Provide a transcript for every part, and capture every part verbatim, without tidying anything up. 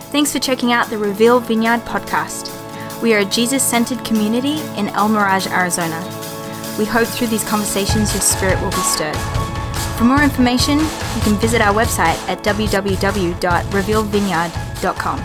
Thanks for checking out the Reveal Vineyard podcast. We are a Jesus-centered community in El Mirage, Arizona. We hope through these conversations your spirit will be stirred. For more information, you can visit our website at w w w dot reveal vineyard dot com.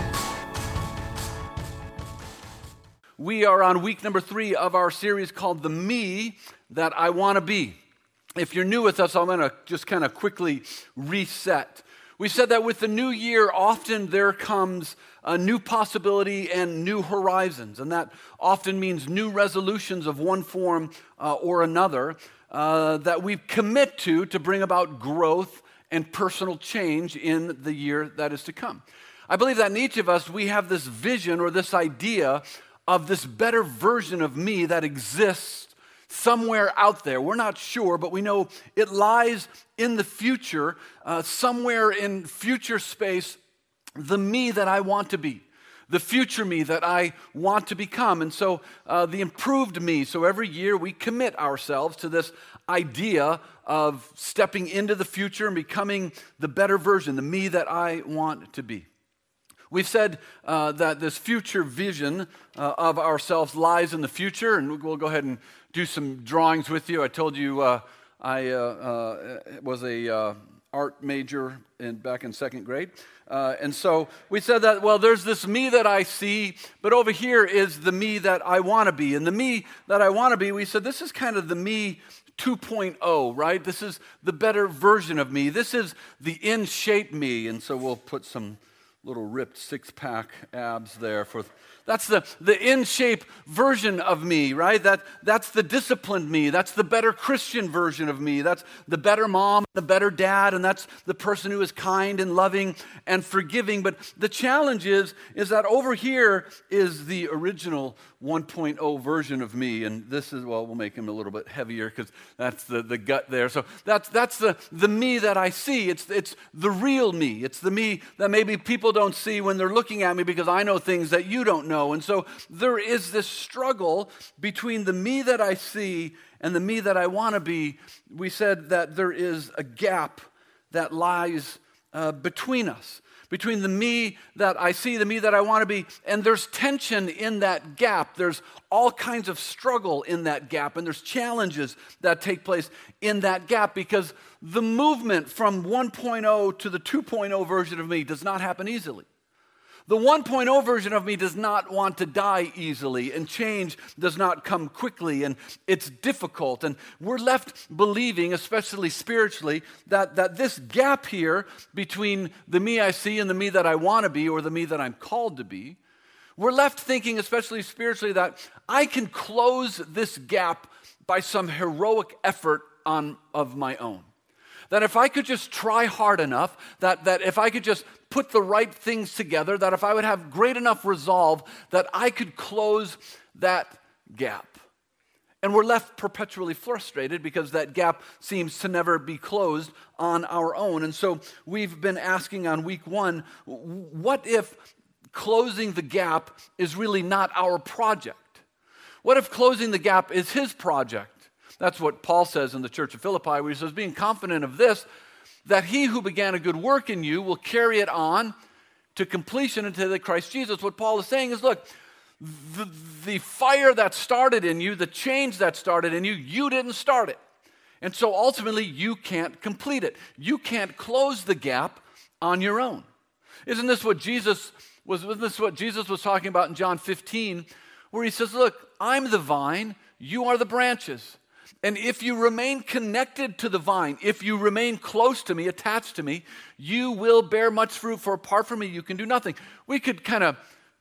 We are on week number three of our series called The Me That I Want to Be. If you're new with us, I'm going to just kind of quickly reset. We said that with the new year, often there comes a new possibility and new horizons, and that often means new resolutions of one form uh, or another uh, that we commit to to bring about growth and personal change in the year that is to come. I believe that in each of us, we have this vision or this idea of this better version of me that exists somewhere out there. We're not sure, but we know it lies in the future, uh, somewhere in future space, the me that I want to be, the future me that I want to become. And so uh, the improved me. So every year we commit ourselves to this idea of stepping into the future and becoming the better version, the me that I want to be. We've said uh, that this future vision uh, of ourselves lies in the future, and we'll go ahead and do some drawings with you. I told you uh, I uh, uh, was a uh, art major in, back in second grade, uh, and so we said that, well, there's this me that I see, but over here is the me that I want to be, and the me that I want to be, we said this is kind of the me two point oh, right? This is the better version of me. This is the in-shape me, and so we'll put some little ripped six-pack abs there. For that's the, the in-shape version of me, right? That, that's the disciplined me. That's the better Christian version of me. That's the better mom, the better dad, and that's the person who is kind and loving and forgiving. But the challenge is, is that over here is the original one point oh version of me, and this is, well, we'll make him a little bit heavier because that's the, the gut there. So that's that's the, the me that I see. It's, it's the real me. It's the me that maybe people don't see when they're looking at me because I know things that you don't know. And so there is this struggle between the me that I see and the me that I want to be. We said that there is a gap that lies uh, between us, between the me that I see, the me that I want to be, and there's tension in that gap. There's all kinds of struggle in that gap, and there's challenges that take place in that gap because the movement from one point oh to the two point oh version of me does not happen easily. The one point oh version of me does not want to die easily, and change does not come quickly, and it's difficult. And we're left believing, especially spiritually, that, that this gap here between the me I see and the me that I want to be, or the me that I'm called to be, we're left thinking, especially spiritually, that I can close this gap by some heroic effort on of my own. That if I could just try hard enough, that, that if I could just put the right things together, that if I would have great enough resolve, that I could close that gap. And we're left perpetually frustrated because that gap seems to never be closed on our own. And so we've been asking on week one, what if closing the gap is really not our project? What if closing the gap is his project? That's what Paul says in the church of Philippi, where he says, being confident of this, that he who began a good work in you will carry it on to completion until the Christ Jesus. What Paul is saying is, look, the, the fire that started in you, the change that started in you, you didn't start it. And so ultimately, you can't complete it. You can't close the gap on your own. Isn't this what Jesus was, isn't this what Jesus was talking about in John fifteen, where he says, look, I'm the vine, you are the branches. And if you remain connected to the vine, if you remain close to me, attached to me, you will bear much fruit, for apart from me, you can do nothing. We could kind of,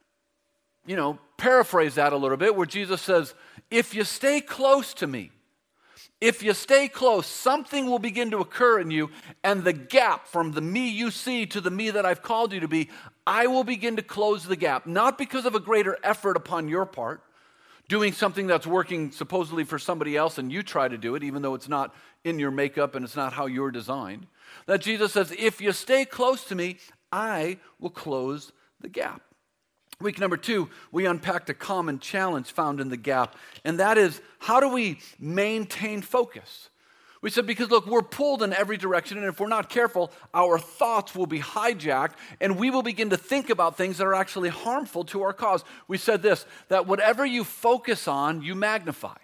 you know, paraphrase that a little bit, where Jesus says, if you stay close to me, if you stay close, something will begin to occur in you, and the gap from the me you see to the me that I've called you to be, I will begin to close the gap, not because of a greater effort upon your part, doing something that's working supposedly for somebody else and you try to do it, even though it's not in your makeup and it's not how you're designed. That Jesus says, if you stay close to me, I will close the gap. Week number two, we unpacked a common challenge found in the gap, and that is, how do we maintain focus? We said, because look, we're pulled in every direction, and if we're not careful, our thoughts will be hijacked, and we will begin to think about things that are actually harmful to our cause. We said this, that whatever you focus on, you magnify.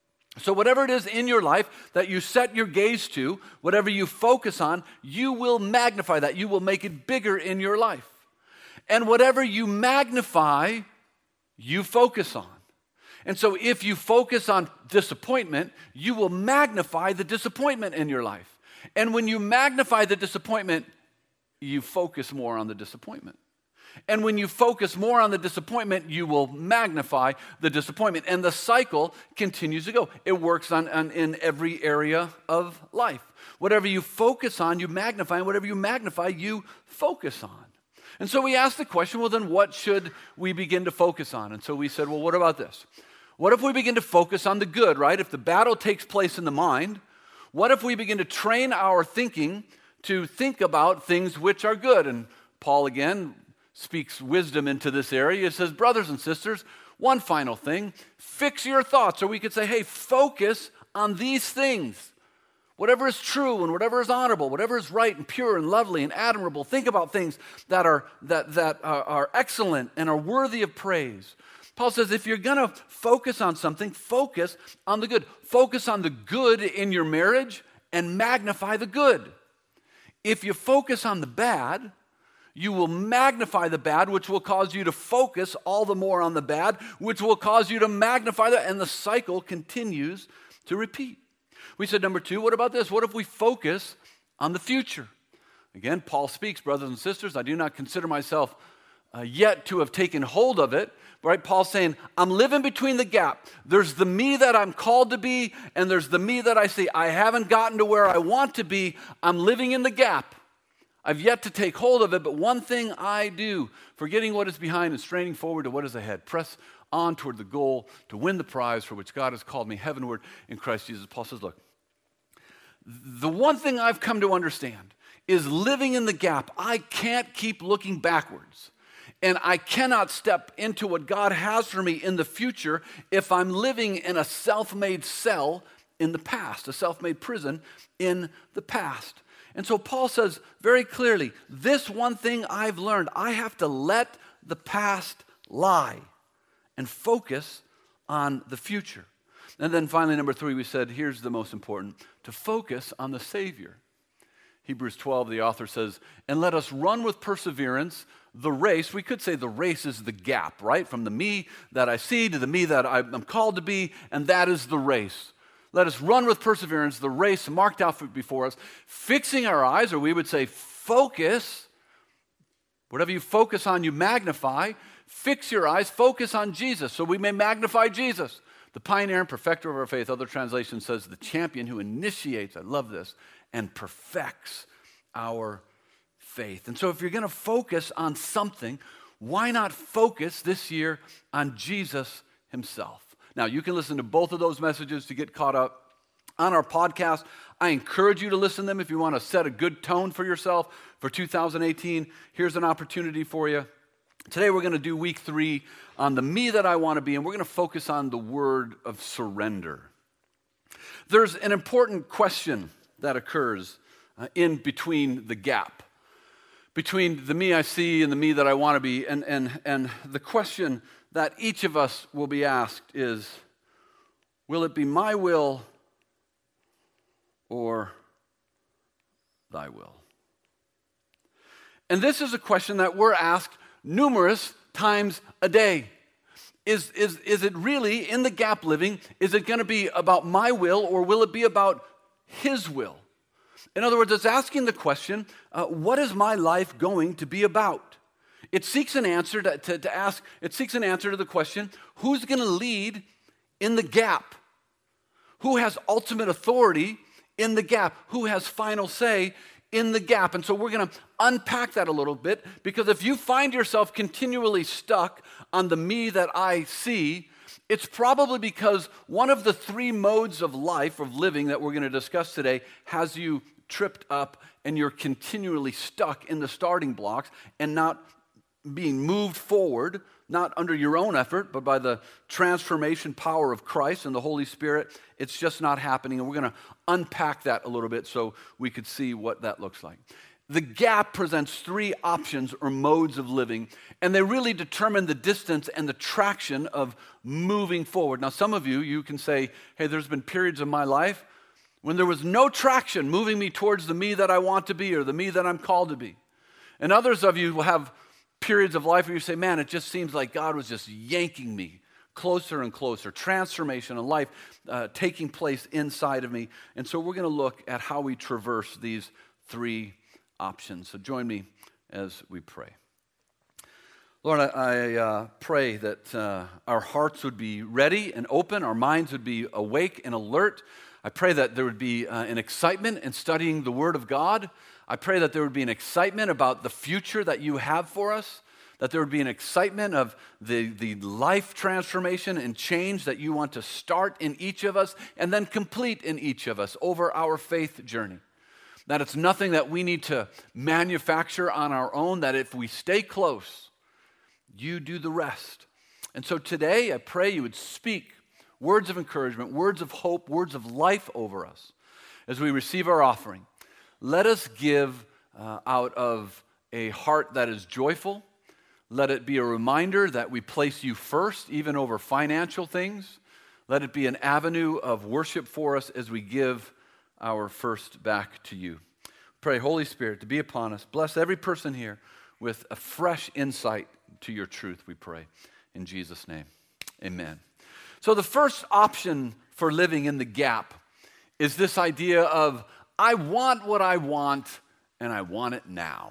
So whatever it is in your life that you set your gaze to, whatever you focus on, you will magnify that. You will make it bigger in your life. And whatever you magnify, you focus on. And so if you focus on disappointment, you will magnify the disappointment in your life. And when you magnify the disappointment, you focus more on the disappointment. And when you focus more on the disappointment, you will magnify the disappointment. And the cycle continues to go. It works on, on in every area of life. Whatever you focus on, you magnify. And whatever you magnify, you focus on. And so we asked the question, well, then what should we begin to focus on? And so we said, well, what about this? What if we begin to focus on the good, right? If the battle takes place in the mind, what if we begin to train our thinking to think about things which are good? And Paul, again, speaks wisdom into this area. He says, brothers and sisters, one final thing, fix your thoughts. Or we could say, hey, focus on these things. Whatever is true and whatever is honorable, whatever is right and pure and lovely and admirable, think about things that are, that, that are, are excellent and are worthy of praise. Paul says, if you're going to focus on something, focus on the good. Focus on the good in your marriage and magnify the good. If you focus on the bad, you will magnify the bad, which will cause you to focus all the more on the bad, which will cause you to magnify that, and the cycle continues to repeat. We said, number two, what about this? What if we focus on the future? Again, Paul speaks, brothers and sisters, I do not consider myself uh, yet to have taken hold of it. Right? Paul's saying, I'm living between the gap. There's the me that I'm called to be, and there's the me that I see. I haven't gotten to where I want to be. I'm living in the gap. I've yet to take hold of it, but one thing I do, forgetting what is behind and straining forward to what is ahead, press on toward the goal to win the prize for which God has called me heavenward in Christ Jesus. Paul says, look, the one thing I've come to understand is living in the gap. I can't keep looking backwards. And I cannot step into what God has for me in the future if I'm living in a self-made cell in the past, a self-made prison in the past. And so Paul says very clearly, this one thing I've learned, I have to let the past lie and focus on the future. And then finally, number three, we said, here's the most important, to focus on the Savior. Hebrews twelve, the author says, and let us run with perseverance the race. We could say the race is the gap, right? From the me that I see to the me that I'm called to be, and that is the race. Let us run with perseverance the race marked out before us, fixing our eyes, or we would say focus. Whatever you focus on, you magnify. Fix your eyes, focus on Jesus, so we may magnify Jesus. The pioneer and perfecter of our faith, other translation says the champion who initiates, I love this, and perfects our faith. And so if you're going to focus on something, why not focus this year on Jesus himself? Now, you can listen to both of those messages to get caught up on our podcast. I encourage you to listen to them if you want to set a good tone for yourself for two thousand eighteen. Here's an opportunity for you. Today we're going to do week three on the me that I want to be, and we're going to focus on the word of surrender. There's an important question that occurs uh, in between the gap, between the me I see and the me that I want to be. And, and, and the question that each of us will be asked is, will it be my will or thy will? And this is a question that we're asked numerous times a day. Is, is, is it really, in the gap living, is it going to be about my will or will it be about his will? In other words, it's asking the question, uh, what is my life going to be about? It seeks an answer to, to, to ask, it seeks an answer to the question, who's going to lead in the gap? Who has ultimate authority in the gap? Who has final say in the gap? And so we're going to unpack that a little bit, because if you find yourself continually stuck on the me that I see, it's probably because one of the three modes of life, of living that we're going to discuss today, has you tripped up and you're continually stuck in the starting blocks and not being moved forward, not under your own effort, but by the transformation power of Christ and the Holy Spirit. It's just not happening. And we're going to unpack that a little bit so we could see what that looks like. The gap presents three options or modes of living, and they really determine the distance and the traction of moving forward. Now, some of you, you can say, hey, there's been periods of my life when there was no traction moving me towards the me that I want to be or the me that I'm called to be. And others of you will have periods of life where you say, man, it just seems like God was just yanking me closer and closer, transformation and life uh, taking place inside of me. And so we're going to look at how we traverse these three options. So join me as we pray. Lord, I, I uh, pray that uh, our hearts would be ready and open, our minds would be awake and alert. I pray that there would be uh, an excitement in studying the Word of God. I pray that there would be an excitement about the future that you have for us, that there would be an excitement of the, the life transformation and change that you want to start in each of us and then complete in each of us over our faith journey. That it's nothing that we need to manufacture on our own, that if we stay close, you do the rest. And so today, I pray you would speak words of encouragement, words of hope, words of life over us as we receive our offering. Let us give uh, out of a heart that is joyful. Let it be a reminder that we place you first, even over financial things. Let it be an avenue of worship for us as we give our first back to you. Pray, Holy Spirit, to be upon us. Bless every person here with a fresh insight to your truth, we pray. In Jesus' name, amen. So the first option for living in the gap is this idea of, I want what I want, and I want it now.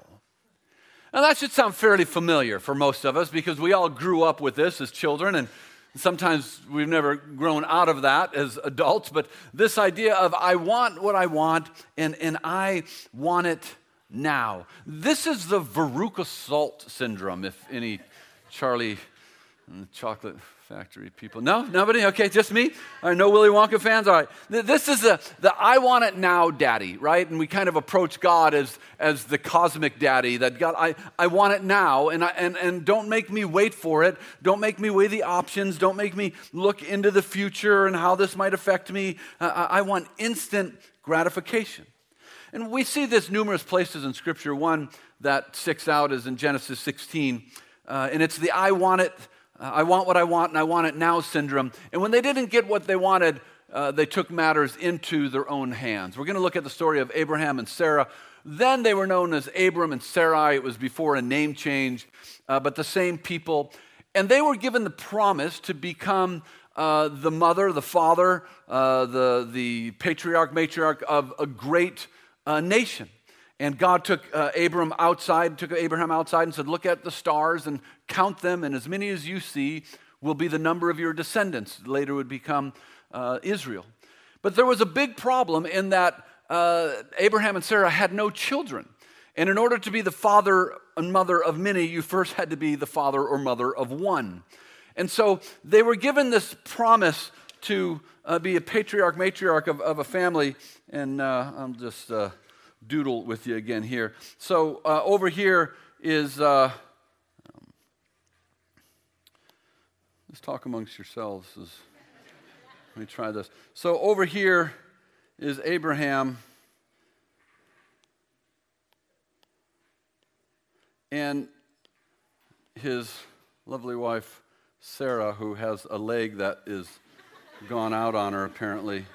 Now that should sound fairly familiar for most of us because we all grew up with this as children, and sometimes we've never grown out of that as adults, but this idea of I want what I want and, and I want it now. This is the Veruca Salt syndrome, if any Charlie and the Chocolate Factory people. No? Nobody? Okay, just me? All right, no Willy Wonka fans? All right. This is the, the I want it now daddy, right? And we kind of approach God as, as the cosmic daddy, that God, I, I want it now, and, I, and, and don't make me wait for it. Don't make me weigh the options. Don't make me look into the future and how this might affect me. Uh, I want instant gratification. And we see this numerous places in Scripture. One that sticks out is in Genesis sixteen, uh, and it's the I want it Uh, I want what I want and I want it now syndrome. And when they didn't get what they wanted, uh, they took matters into their own hands. We're going to look at the story of Abraham and Sarah. Then they were known as Abram and Sarai. It was before a name change, uh, but the same people. And they were given the promise to become uh, the mother, the father, uh, the, the patriarch, matriarch of a great uh, nation. And God took uh, Abram outside, took Abraham outside and said, look at the stars and count them, and as many as you see will be the number of your descendants. Later would become uh, Israel. But there was a big problem in that uh, Abraham and Sarah had no children. And in order to be the father and mother of many, you first had to be the father or mother of one. And so they were given this promise to uh, be a patriarch, matriarch of, of a family. And uh, I'm just... Uh, doodle with you again here. So uh, over here is, uh, um, let's talk amongst yourselves. Is, let me try this. So over here is Abraham and his lovely wife Sarah, who has a leg that is gone out on her apparently.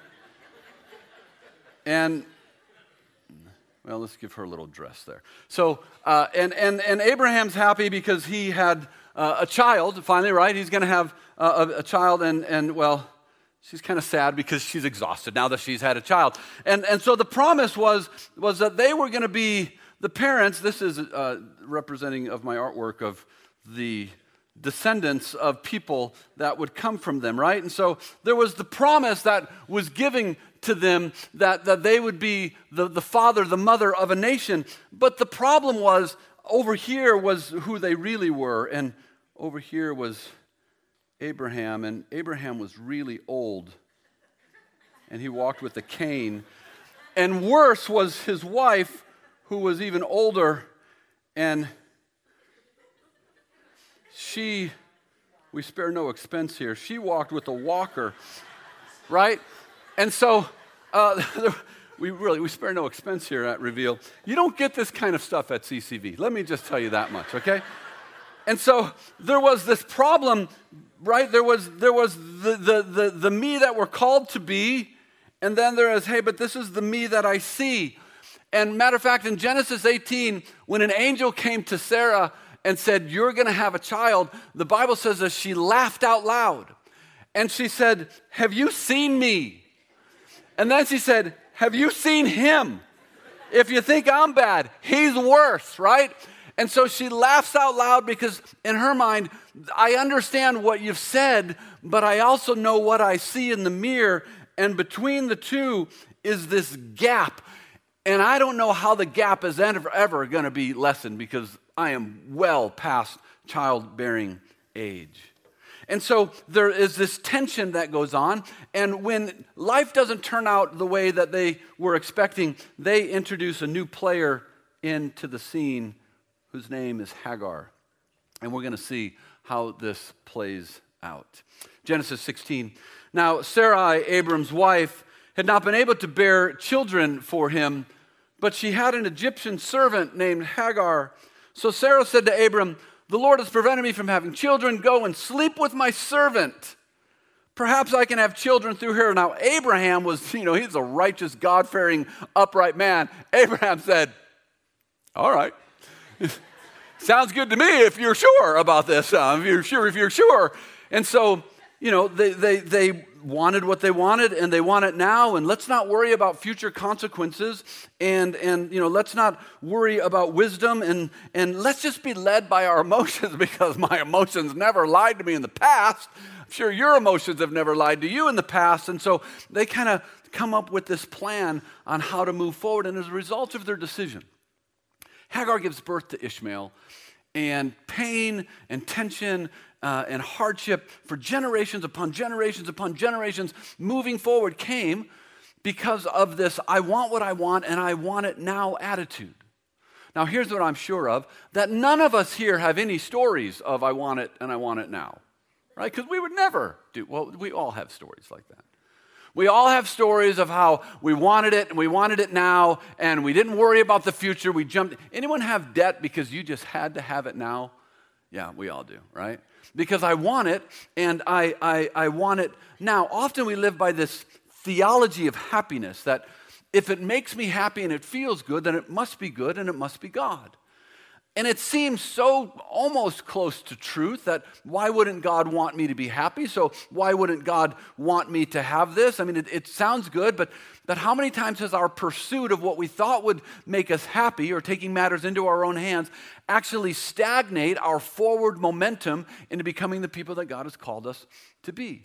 And well, let's give her a little dress there. So, uh, and, and, and Abraham's happy because he had uh, a child, finally, right? He's going to have uh, a, a child, and, and well, she's kind of sad because she's exhausted now that she's had a child. And, and so the promise was, was that they were going to be the parents. This is uh, representing of my artwork of the descendants of people that would come from them, right? And so there was the promise that was giving to them that, that they would be the, the father, the mother of a nation. But the problem was, over here was who they really were, and over here was Abraham, and Abraham was really old, and he walked with a cane. And worse was his wife, who was even older, and she, we spare no expense here, she walked with a walker, right? And so, uh, we really, we spare no expense here at Reveal. You don't get this kind of stuff at C C V. Let me just tell you that much, okay? And so there was this problem, right? There was there was the, the, the, the me that we're called to be, and then there is, hey, but this is the me that I see. And matter of fact, in Genesis eighteen, when an angel came to Sarah and said, you're going to have a child, the Bible says that she laughed out loud. And she said, have you seen me? And then she said, have you seen him? If you think I'm bad, he's worse, right? And so she laughs out loud because in her mind, I understand what you've said, but I also know what I see in the mirror. And between the two is this gap. And I don't know how the gap is ever, ever going to be lessened because I am well past childbearing age. And so there is this tension that goes on. And when life doesn't turn out the way that they were expecting, they introduce a new player into the scene whose name is Hagar. And we're going to see how this plays out. Genesis sixteen. Now, Sarai, Abram's wife, had not been able to bear children for him, but she had an Egyptian servant named Hagar. So Sarah said to Abram, the Lord has prevented me from having children. Go and sleep with my servant. Perhaps I can have children through her. Now, Abraham was, you know, he's a righteous, God-fearing, upright man. Abraham said, all right. Sounds good to me if you're sure about this. Uh, if you're sure, if you're sure. And so, you know, they, they, they wanted what they wanted and they want it now. And let's not worry about future consequences. And, and you know, let's not worry about wisdom. And, and let's just be led by our emotions because my emotions never lied to me in the past. I'm sure your emotions have never lied to you in the past. And so they kind of come up with this plan on how to move forward. And as a result of their decision, Hagar gives birth to Ishmael, and pain and tension uh, and hardship for generations upon generations upon generations moving forward came because of this I want what I want and I want it now attitude. Now here's what I'm sure of, that none of us here have any stories of I want it and I want it now, right? Because we would never do, well, we all have stories like that. We all have stories of how we wanted it and we wanted it now and we didn't worry about the future. We jumped. Anyone have debt because you just had to have it now? Yeah, we all do, right? Because I want it and I, I, I want it now. Often we live by this theology of happiness that if it makes me happy and it feels good, then it must be good and it must be God. And it seems so almost close to truth that why wouldn't God want me to be happy? So why wouldn't God want me to have this? I mean, it, it sounds good, but, but how many times has our pursuit of what we thought would make us happy or taking matters into our own hands actually stagnate our forward momentum into becoming the people that God has called us to be?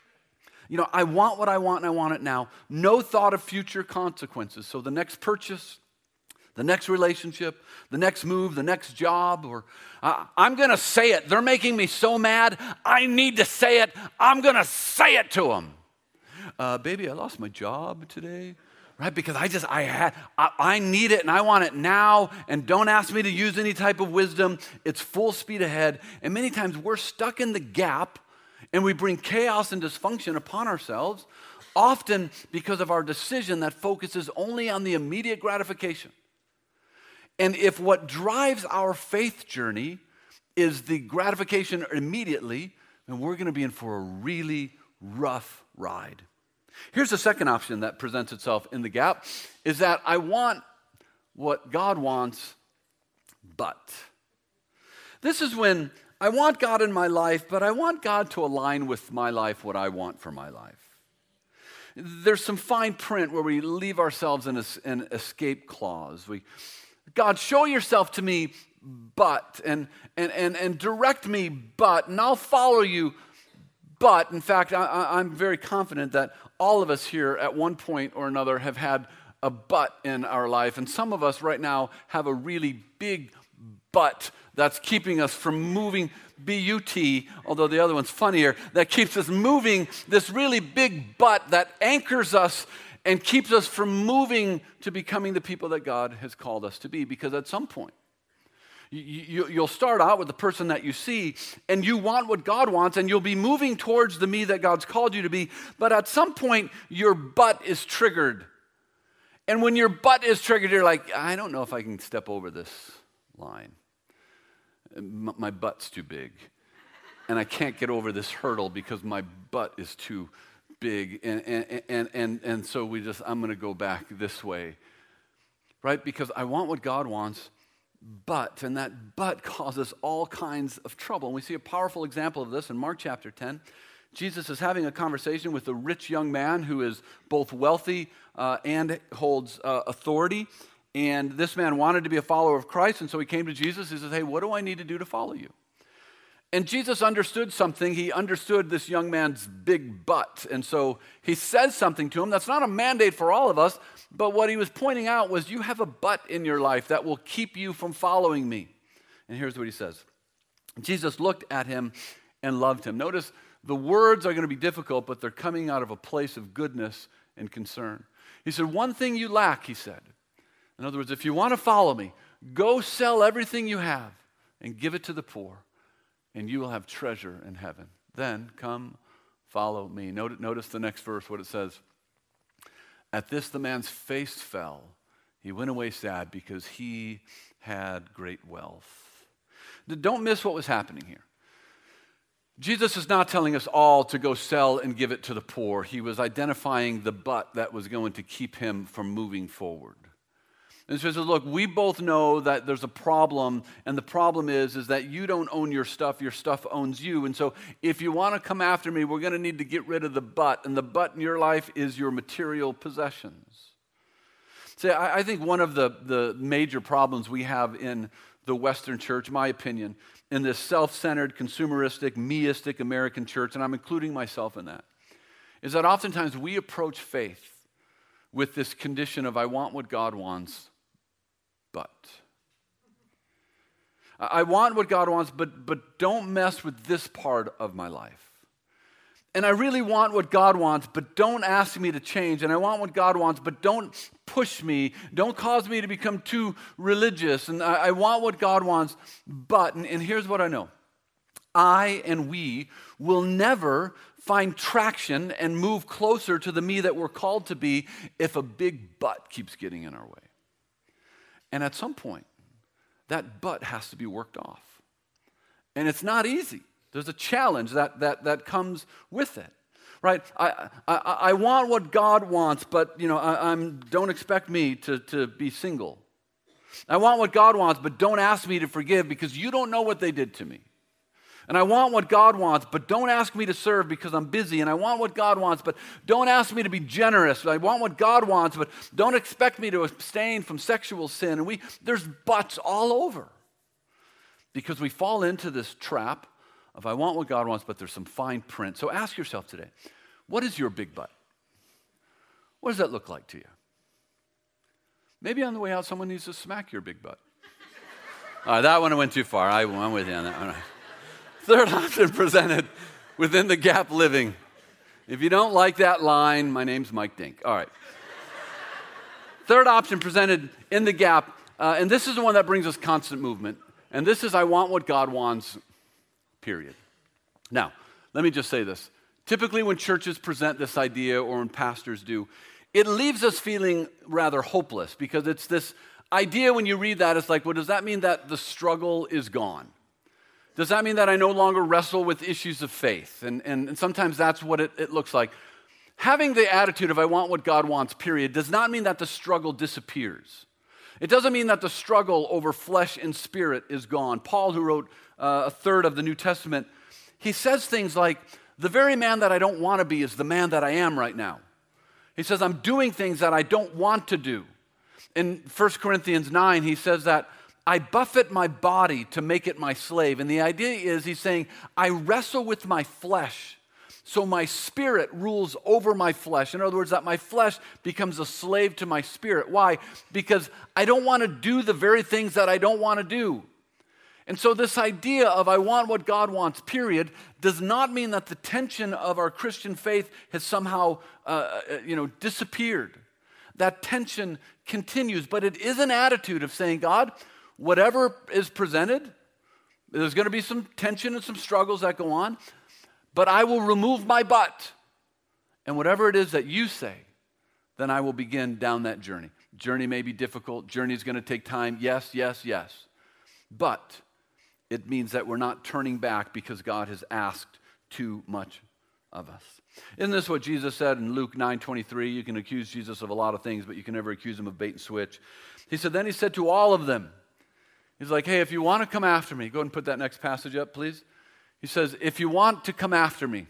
You know, I want what I want and I want it now. No thought of future consequences. So the next purchase, the next relationship, the next move, the next job, or uh, I'm going to say it. They're making me so mad. I need to say it. I'm going to say it to them. Uh, baby, I lost my job today, right? Because I just, I had, I, I need it and I want it now. And don't ask me to use any type of wisdom. It's full speed ahead. And many times we're stuck in the gap and we bring chaos and dysfunction upon ourselves, often because of our decision that focuses only on the immediate gratification. And if what drives our faith journey is the gratification immediately, then we're going to be in for a really rough ride. Here's the second option that presents itself in the gap, is that I want what God wants, but. This is when I want God in my life, but I want God to align with my life what I want for my life. There's some fine print where we leave ourselves in an escape clause. We God, show yourself to me, but, and, and, and, and direct me, but, and I'll follow you, but. In fact, I, I'm very confident that all of us here at one point or another have had a but in our life, and some of us right now have a really big but that's keeping us from moving, B U T, although the other one's funnier, that keeps us moving, this really big but that anchors us and keeps us from moving to becoming the people that God has called us to be. Because at some point, You, you'll start out with the person that you see, and you want what God wants, and you'll be moving towards the me that God's called you to be. But at some point, your butt is triggered. And when your butt is triggered, you're like, I don't know if I can step over this line. My butt's too big. And I can't get over this hurdle because my butt is too big. And, and, and, and, and so we just, I'm going to go back this way. Right? Because I want what God wants, but, and that but causes all kinds of trouble. And we see a powerful example of this in Mark chapter ten. Jesus is having a conversation with a rich young man who is both wealthy uh, and holds uh, authority. And this man wanted to be a follower of Christ, and so he came to Jesus. He says, hey, what do I need to do to follow you? And Jesus understood something. He understood this young man's big butt. And so he says something to him. That's not a mandate for all of us, but what he was pointing out was you have a butt in your life that will keep you from following me. And here's what he says. Jesus looked at him and loved him. Notice the words are going to be difficult, but they're coming out of a place of goodness and concern. He said, one thing you lack, he said. In other words, if you want to follow me, go sell everything you have and give it to the poor, and you will have treasure in heaven. Then come follow me. Notice, notice the next verse, what it says. At this the man's face fell. He went away sad because he had great wealth. Don't miss what was happening here. Jesus is not telling us all to go sell and give it to the poor. He was identifying the but that was going to keep him from moving forward. And so he says, look, we both know that there's a problem, and the problem is, is that you don't own your stuff, your stuff owns you. And so if you want to come after me, we're going to need to get rid of the but, and the but in your life is your material possessions. See, I, I think one of the, the major problems we have in the Western church, my opinion, in this self-centered, consumeristic, meistic American church, and I'm including myself in that, is that oftentimes we approach faith with this condition of I want what God wants, but. I want what God wants, but, but don't mess with this part of my life. And I really want what God wants, but don't ask me to change. And I want what God wants, but don't push me. Don't cause me to become too religious. And I, I want what God wants, but, and, and here's what I know. I and we will never find traction and move closer to the me that we're called to be if a big but keeps getting in our way. And at some point, that but has to be worked off. And it's not easy. There's a challenge that that that comes with it, right? I I, I want what God wants, but you know, I, I'm don't expect me to, to be single. I want what God wants, but don't ask me to forgive because you don't know what they did to me. And I want what God wants, but don't ask me to serve because I'm busy. And I want what God wants, but don't ask me to be generous. I want what God wants, but don't expect me to abstain from sexual sin. And we there's buts all over because we fall into this trap of I want what God wants, but there's some fine print. So ask yourself today, what is your big but? What does that look like to you? Maybe on the way out, someone needs to smack your big butt. All right, that one went too far. I, I'm with you on that. All right. Third option presented within the gap living. If you don't like that line, my name's Mike Dink. All right. Third option presented in the gap, uh, and this is the one that brings us constant movement. And this is I want what God wants, period. Now, let me just say this. Typically when churches present this idea or when pastors do, it leaves us feeling rather hopeless because it's this idea when you read that, it's like, well, does that mean that the struggle is gone? Does that mean that I no longer wrestle with issues of faith? And, and, and sometimes that's what it, it looks like. Having the attitude of I want what God wants, period, does not mean that the struggle disappears. It doesn't mean that the struggle over flesh and spirit is gone. Paul, who wrote uh, a third of the New Testament, he says things like, the very man that I don't want to be is the man that I am right now. He says, I'm doing things that I don't want to do. In First Corinthians nine, he says that I buffet my body to make it my slave. And the idea is, he's saying, I wrestle with my flesh, so my spirit rules over my flesh. In other words, that my flesh becomes a slave to my spirit. Why? Because I don't want to do the very things that I don't want to do. And so this idea of I want what God wants, period, does not mean that the tension of our Christian faith has somehow uh, you know, disappeared. That tension continues, but it is an attitude of saying, God, whatever is presented, there's going to be some tension and some struggles that go on, but I will remove my but. And whatever it is that you say, then I will begin down that journey. Journey may be difficult. Journey is going to take time. Yes, yes, yes. But it means that we're not turning back because God has asked too much of us. Isn't this what Jesus said in Luke nine twenty-three? You can accuse Jesus of a lot of things, but you can never accuse him of bait and switch. He said, then he said to all of them, he's like, hey, if you want to come after me, go ahead and put that next passage up, please. He says, if you want to come after me,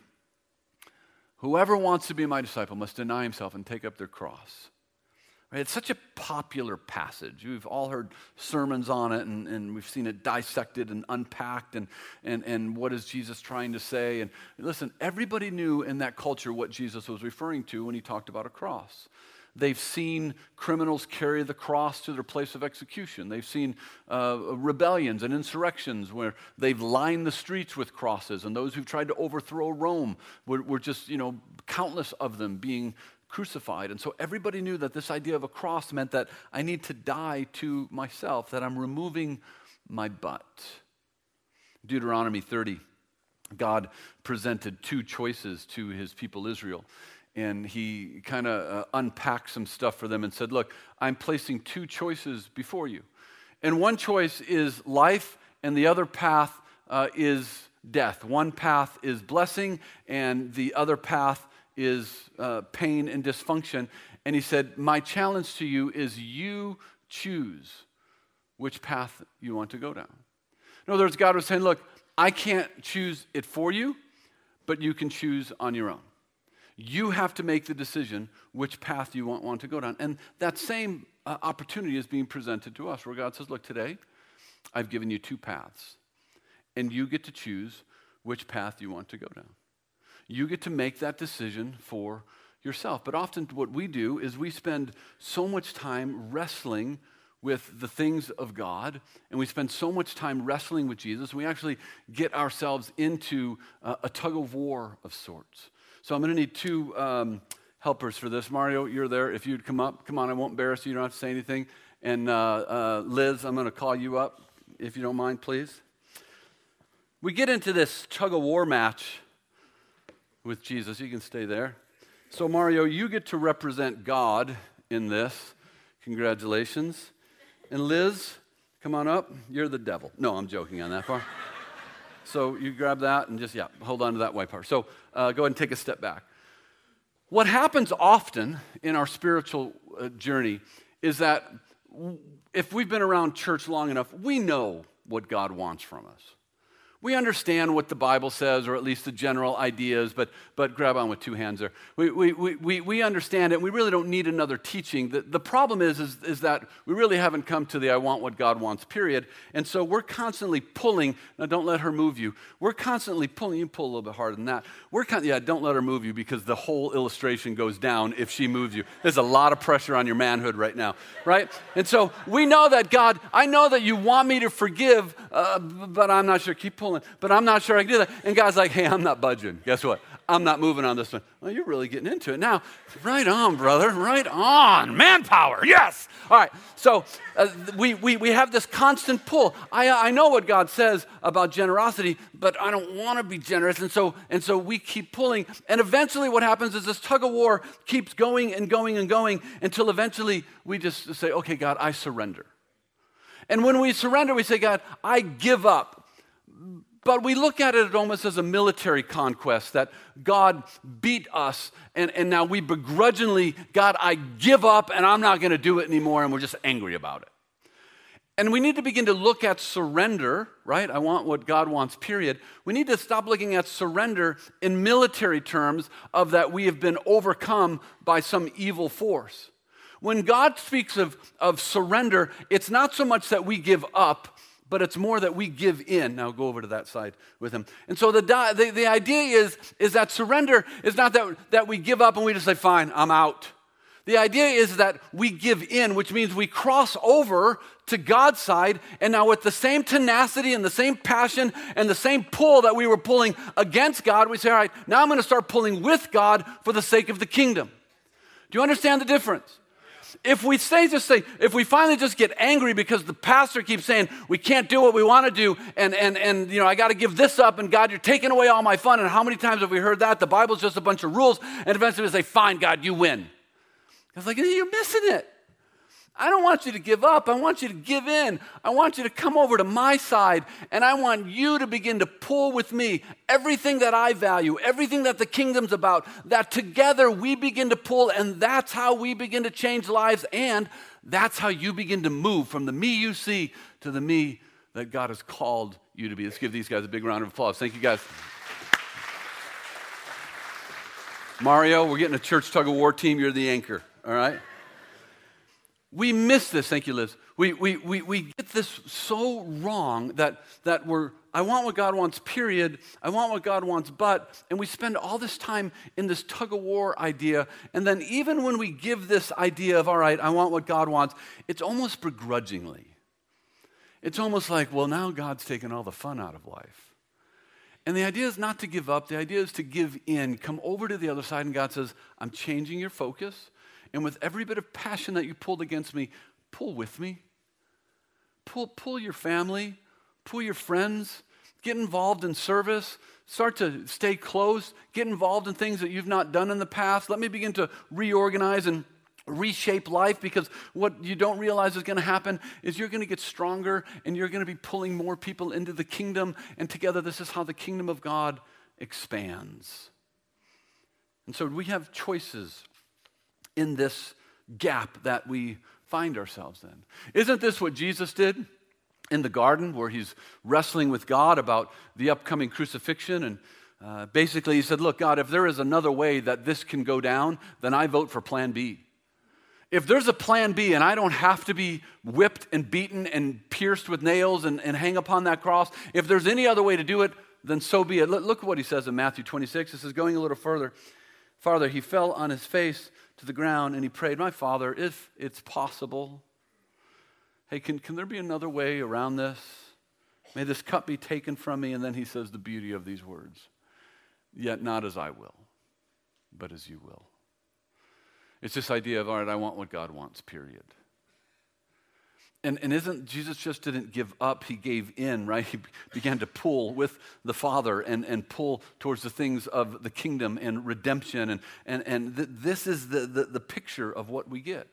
whoever wants to be my disciple must deny himself and take up their cross. Right? It's such a popular passage. We've all heard sermons on it, and, and we've seen it dissected and unpacked, and, and, and what is Jesus trying to say. And listen, everybody knew in that culture what Jesus was referring to when he talked about a cross. They've seen criminals carry the cross to their place of execution. They've seen uh, rebellions and insurrections where they've lined the streets with crosses, and those who've tried to overthrow Rome were, were just, you know, countless of them being crucified. And so everybody knew that this idea of a cross meant that I need to die to myself, that I'm removing my butt. Deuteronomy thirty, God presented two choices to his people Israel. And he kind of uh, unpacked some stuff for them and said, look, I'm placing two choices before you. And one choice is life, and the other path uh, is death. One path is blessing, and the other path is uh, pain and dysfunction. And he said, my challenge to you is you choose which path you want to go down. In other words, God was saying, look, I can't choose it for you, but you can choose on your own. You have to make the decision which path you want, want to go down. And that same uh, opportunity is being presented to us, where God says, look, today, I've given you two paths, and you get to choose which path you want to go down. You get to make that decision for yourself. But often what we do is we spend so much time wrestling with the things of God, and we spend so much time wrestling with Jesus, we actually get ourselves into uh, a tug of war of sorts. So I'm going to need two um, helpers for this. Mario, you're there. If you'd come up. Come on, I won't embarrass you. You don't have to say anything. And uh, uh, Liz, I'm going to call you up, if you don't mind, please. We get into this tug-of-war match with Jesus. You can stay there. So Mario, you get to represent God in this. Congratulations. And Liz, come on up. You're the devil. No, I'm joking on that part. So you grab that and just, yeah, hold on to that white part. So uh, go ahead and take a step back. What happens often in our spiritual uh, journey is that w- if we've been around church long enough, we know what God wants from us. We understand what the Bible says, or at least the general ideas, but but grab on with two hands there. We we we we understand it, and we really don't need another teaching. The, the problem is, is, is that we really haven't come to the I want what God wants, period. And so we're constantly pulling. Now, don't let her move you. We're constantly pulling. You pull a little bit harder than that. We're con- Yeah, don't let her move you, because the whole illustration goes down if she moves you. There's a lot of pressure on your manhood right now, right? And so we know that, God, I know that you want me to forgive, uh, but I'm not sure. Keep pulling. But I'm not sure I can do that. And God's like, hey, I'm not budging. Guess what? I'm not moving on this one. Well, you're really getting into it now. Right on, brother. Right on. Manpower. Yes. All right. So uh, we, we, we have this constant pull. I, I know what God says about generosity, but I don't want to be generous. And so, and so we keep pulling. And eventually what happens is this tug of war keeps going and going and going until eventually we just say, okay, God, I surrender. And when we surrender, we say, God, I give up. But we look at it almost as a military conquest, that God beat us, and, and now we begrudgingly, God, I give up, and I'm not going to do it anymore, and we're just angry about it. And we need to begin to look at surrender, right? I want what God wants, period. We need to stop looking at surrender in military terms of that we have been overcome by some evil force. When God speaks of, of surrender, it's not so much that we give up, but it's more that we give in. Now go over to that side with him. And so the the, the idea is, is that surrender is not that, that we give up and we just say, fine, I'm out. The idea is that we give in, which means we cross over to God's side, and now with the same tenacity and the same passion and the same pull that we were pulling against God, we say, all right, now I'm going to start pulling with God for the sake of the kingdom. Do you understand the difference? If we say just say, if we finally just get angry because the pastor keeps saying we can't do what we want to do, and and and you know, I got to give this up, and God, you're taking away all my fun. And how many times have we heard that? The Bible's just a bunch of rules, and eventually we say, fine, God, you win. It's like, you're missing it. I don't want you to give up. I want you to give in. I want you to come over to my side, and I want you to begin to pull with me everything that I value, everything that the kingdom's about, that together we begin to pull, and that's how we begin to change lives, and that's how you begin to move from the me you see to the me that God has called you to be. Let's give these guys a big round of applause. Thank you, guys. Mario, we're getting a church tug-of-war team. You're the anchor, all right? We miss this, thank you, Liz. We, we, we, we get this so wrong that, that we're, I want what God wants, period. I want what God wants, but, and we spend all this time in this tug-of-war idea, and then even when we give this idea of, all right, I want what God wants, it's almost begrudgingly. It's almost like, well, now God's taken all the fun out of life. And the idea is not to give up. The idea is to give in, come over to the other side, and God says, I'm changing your focus. And with every bit of passion that you pulled against me, pull with me. Pull, pull your family, pull your friends, get involved in service, start to stay close, get involved in things that you've not done in the past. Let me begin to reorganize and reshape life, because what you don't realize is going to happen is you're going to get stronger and you're going to be pulling more people into the kingdom, and together this is how the kingdom of God expands. And so we have choices in this gap that we find ourselves in. Isn't this what Jesus did in the garden, where he's wrestling with God about the upcoming crucifixion? And uh, basically he said, look, God, if there is another way that this can go down, then I vote for plan B. If there's a plan B and I don't have to be whipped and beaten and pierced with nails and, and hang upon that cross, if there's any other way to do it, then so be it. Look, look at what he says in Matthew twenty-six. This is going a little further. Farther, he fell on his face to the ground and he prayed, my Father, if it's possible, hey, can, can there be another way around this? May this cup be taken from me. And then he says the beauty of these words, yet not as I will, but as you will. It's this idea of, all right, I want what God wants, period. And, and isn't, Jesus just didn't give up, he gave in, right? He began to pull with the Father and, and pull towards the things of the kingdom and redemption. And, and, and th- this is the, the, the picture of what we get.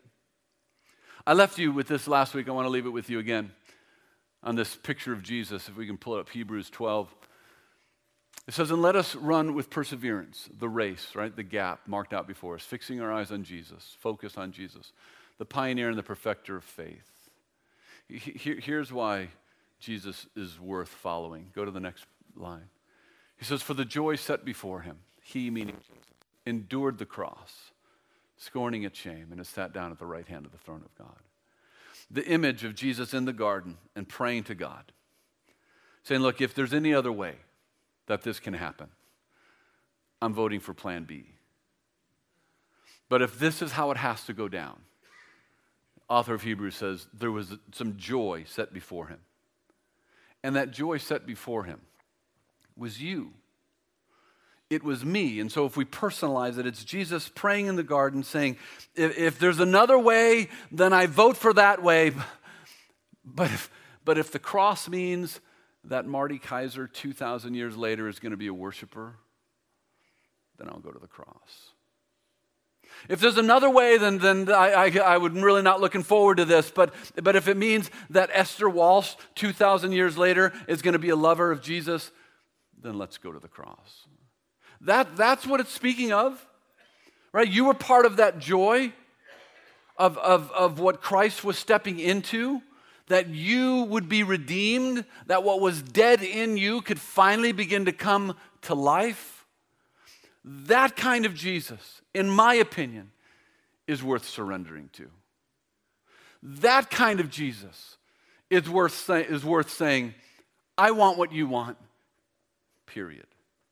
I left you with this last week. I want to leave it with you again on this picture of Jesus. If we can pull it up, Hebrews twelve. It says, and let us run with perseverance, the race, right? The gap marked out before us, fixing our eyes on Jesus, focus on Jesus, the pioneer and the perfecter of faith. Here's why Jesus is worth following. Go to the next line. He says, for the joy set before him, he, meaning Jesus, endured the cross, scorning its shame, and has sat down at the right hand of the throne of God. The image of Jesus in the garden and praying to God, saying, look, if there's any other way that this can happen, I'm voting for plan B. But if this is how it has to go down, author of Hebrews says there was some joy set before him. And that joy set before him was you. It was me. And so if we personalize it, it's Jesus praying in the garden saying, if, if there's another way, then I vote for that way. But if, but if the cross means that Marty Kaiser two thousand years later is going to be a worshiper, then I'll go to the cross. If there's another way, then, then I, I, I would really not looking forward to this. But, but if it means that Esther Walsh two thousand years later is going to be a lover of Jesus, then let's go to the cross. That, that's what it's speaking of, right? You were part of that joy of, of, of what Christ was stepping into, that you would be redeemed, that what was dead in you could finally begin to come to life. That kind of Jesus, in my opinion, is worth surrendering to. That kind of Jesus is worth, say, is worth saying, I want what you want, period.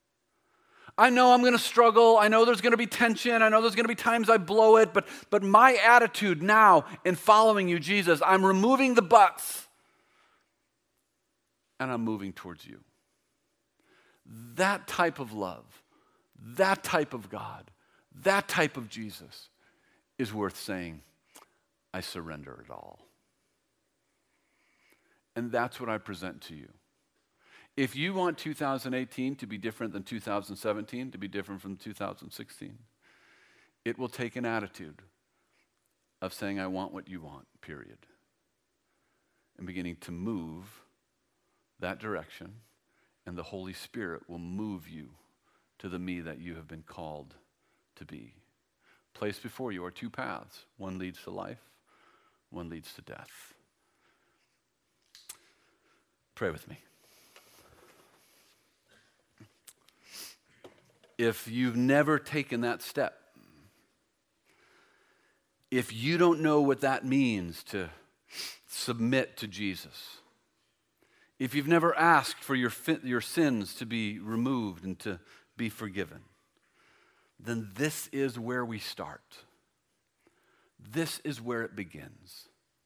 I know I'm going to struggle. I know there's going to be tension. I know there's going to be times I blow it. But, but my attitude now in following you, Jesus, I'm removing the buts and I'm moving towards you. That type of love, that type of God, that type of Jesus is worth saying, I surrender it all. And that's what I present to you. If you want two thousand eighteen to be different than two thousand seventeen, to be different from two thousand sixteen, it will take an attitude of saying, I want what you want, period. And beginning to move that direction, and the Holy Spirit will move you to the me that you have been called to be. Placed before you are two paths. One leads to life, one leads to death. Pray with me. If you've never taken that step, if you don't know what that means to submit to Jesus, if you've never asked for your, your sins to be removed and to be forgiven, then this is where we start. This is where it begins.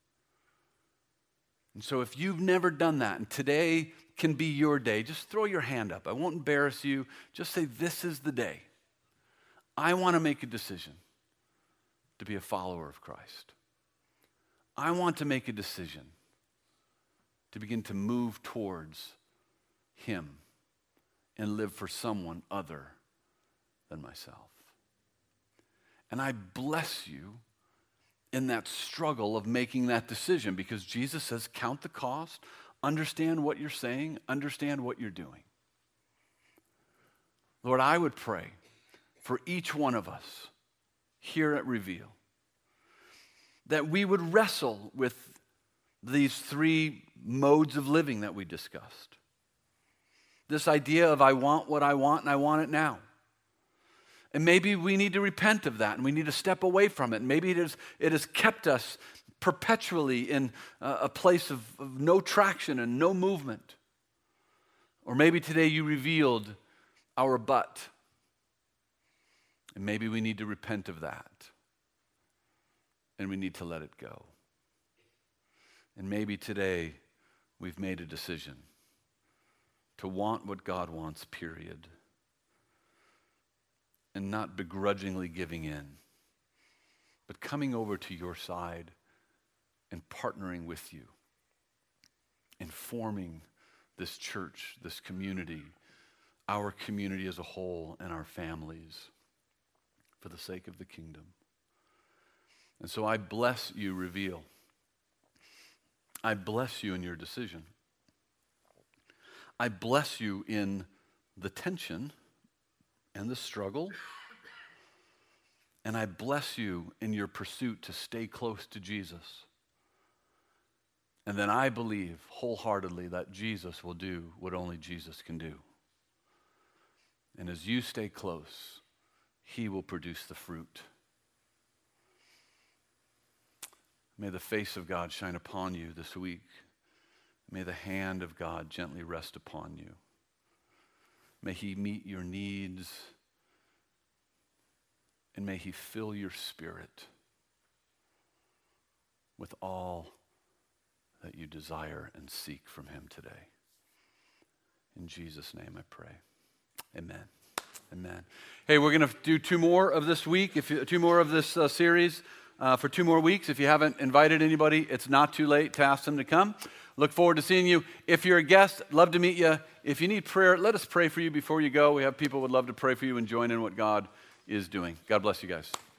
And so if you've never done that, and today can be your day, just throw your hand up. I won't embarrass you. Just say, this is the day. I want to make a decision to be a follower of Christ. I want to make a decision to begin to move towards Him and live for someone other than myself. And I bless you in that struggle of making that decision, because Jesus says, count the cost, understand what you're saying, understand what you're doing. Lord, I would pray for each one of us here at Reveal that we would wrestle with these three modes of living that we discussed. This idea of I want what I want and I want it now. And maybe we need to repent of that and we need to step away from it. And maybe it, is, it has kept us perpetually in uh, a place of, of no traction and no movement. Or maybe today you revealed our but. And maybe we need to repent of that. And we need to let it go. And maybe today we've made a decision to want what God wants, period. And not begrudgingly giving in, but coming over to your side and partnering with you and forming this church, this community, our community as a whole, and our families for the sake of the kingdom. And so I bless you, Reveal. I bless you in your decision. I bless you in the tension and the struggle. And I bless you in your pursuit to stay close to Jesus. And then I believe wholeheartedly that Jesus will do what only Jesus can do. And as you stay close, He will produce the fruit. May the face of God shine upon you this week. May the hand of God gently rest upon you. May He meet your needs, and may He fill your spirit with all that you desire and seek from Him today. In Jesus' name I pray. Amen. Amen. Hey, we're going to do two more of this week, if you, two more of this uh, series uh, for two more weeks. If you haven't invited anybody, it's not too late to ask them to come. Look forward to seeing you. If you're a guest, love to meet you. If you need prayer, let us pray for you before you go. We have people who would love to pray for you and join in what God is doing. God bless you guys.